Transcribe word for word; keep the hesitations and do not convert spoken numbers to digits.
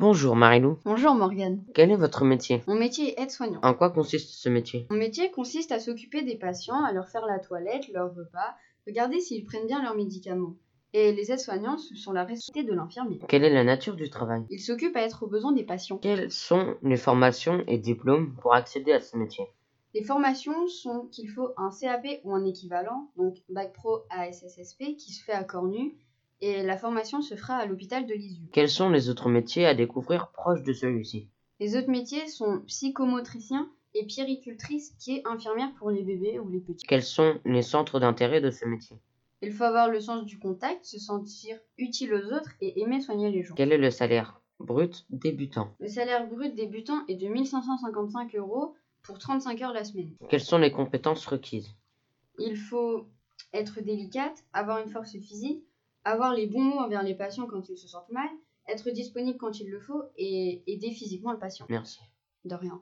Bonjour Marilou, Bonjour Morgane. quel est votre métier? Mon métier est aide-soignant. En quoi consiste ce métier? Mon métier consiste à s'occuper des patients, à leur faire la toilette, leur repas, regarder s'ils prennent bien leurs médicaments. Et les aides-soignants, ce sont la responsabilité de l'infirmier. Quelle est la nature du travail? Ils s'occupent à être aux besoins des patients. Quelles sont les formations et diplômes pour accéder à ce métier? Les formations sont qu'il faut un C A P ou un équivalent, donc Bac Pro A S S S P, qui se fait à Cornu, et la formation se fera à l'hôpital de Lisieux. Quels sont les autres métiers à découvrir proches de celui-ci? Les autres métiers sont psychomotricien et puéricultrice, qui est infirmière pour les bébés ou les petits. Quels sont les centres d'intérêt de ce métier? Il faut avoir le sens du contact, se sentir utile aux autres et aimer soigner les gens. Quel est le salaire brut débutant? Le salaire brut débutant est de mille cinq cent cinquante-cinq euros pour trente-cinq heures la semaine. Quelles sont les compétences requises? Il faut être délicate, avoir une force physique, avoir les bons mots envers les patients quand ils se sentent mal, être disponible quand il le faut et aider physiquement le patient. Merci. De rien.